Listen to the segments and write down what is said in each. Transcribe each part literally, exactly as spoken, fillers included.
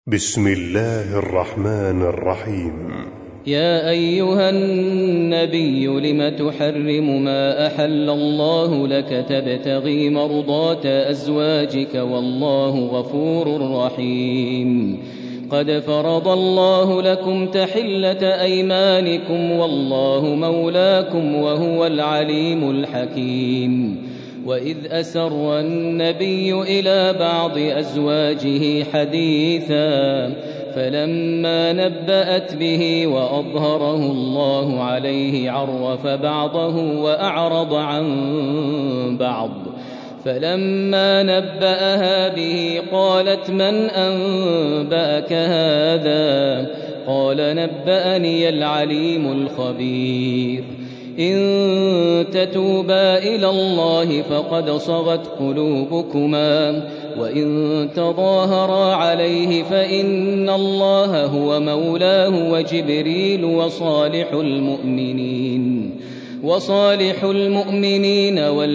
بسم الله الرحمن الرحيم. يا أيها النبي لم تحرم ما أحل الله لك تبتغي مرضات أزواجك والله غفور رحيم. قد فرض الله لكم تحلة أيمانكم والله مولاكم وهو العليم الحكيم. وإذ أسر النبي إلى بعض أزواجه حديثا فلما نبأت به وأظهره الله عليه عرف بعضه وأعرض عن بعض. فلما نبأها به قالت من أنبأك هذا؟ قال نبأني العليم الخبير. إن تتوبا إلى الله فقد صغت قلوبكما وإن تظاهرا عليه فإن الله هو مولاه وجبريل وصالح المؤمنين وصالح المؤمنين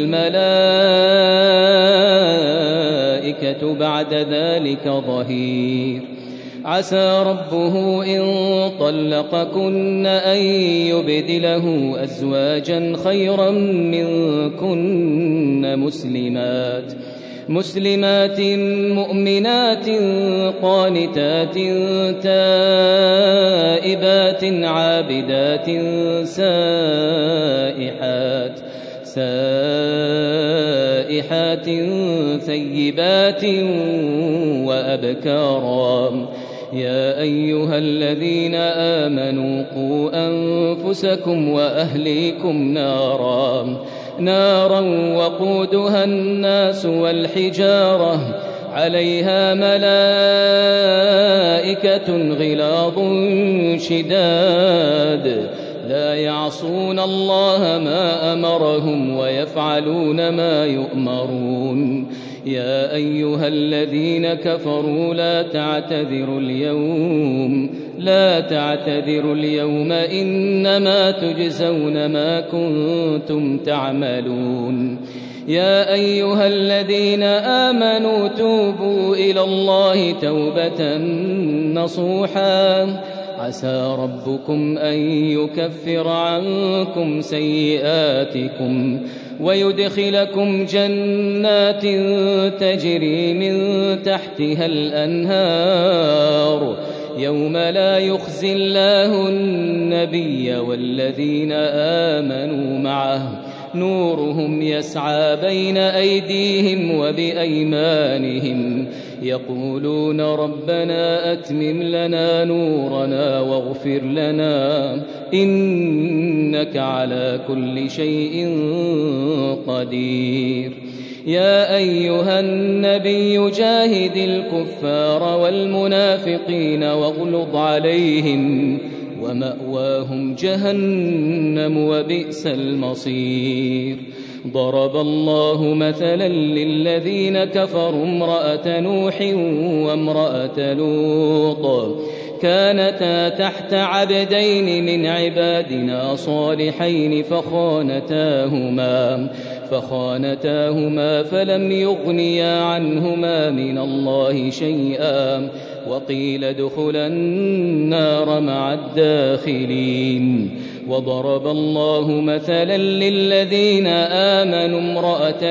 والملائكة بعد ذلك ظهير. عسى ربه إن طلقكن أن يبدله أزواجا خيرا منكن مسلمات مسلمات مؤمنات قانتات تائبات عابدات سائحات سائحات ثيبات وأبكارا. يا أيها الذين آمنوا قوا أنفسكم وأهليكم نارا نارا وقودها الناس والحجارة عليها ملائكة غلاظ شداد لا يعصون الله ما أمرهم ويفعلون ما يؤمرون. يا أيها الذين كفروا لا تعتذروا اليوم لا تعتذروا اليوم إنما تجزون ما كنتم تعملون. يا أيها الذين آمنوا توبوا إلى الله توبة نصوحا عسى ربكم أن يكفر عنكم سيئاتكم ويدخلكم جنات تجري من تحتها الأنهار يوم لا يخزي الله النبي والذين آمنوا معه نورهم يسعى بين أيديهم وبأيمانهم يقولون ربنا أتمم لنا نورنا واغفر لنا إنك على كل شيء قدير. يا أيها النبي جاهد الكفار والمنافقين واغلظ عليهم ومأواهم جهنم وبئس المصير. ضرب الله مثلا للذين كفروا امرأة نوح وامرأة لوط كانتا تحت عبدين من عبادنا صالحين فخانتاهما فخانتاهما فلم يغنيا عنهما من الله شيئا وقيل ادخلا النار مع الداخلين. وضرب الله مثلا للذين آمنوا امرأة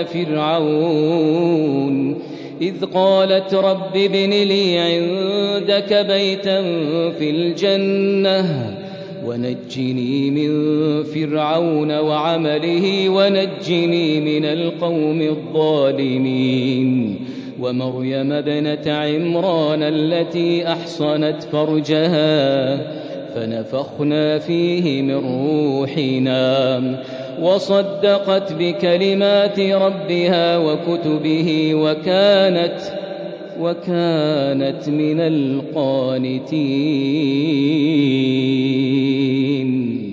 فرعون إذ قالت رب ابن لي عندك بيتا في الجنة ونجني من فرعون وعمله ونجني من القوم الظالمين. ومريم ابنة عمران التي أحصنت فرجها فنفخنا فيه من روحنا وصدقت بكلمات ربها وكتبه وكانت وكانت من القانتين.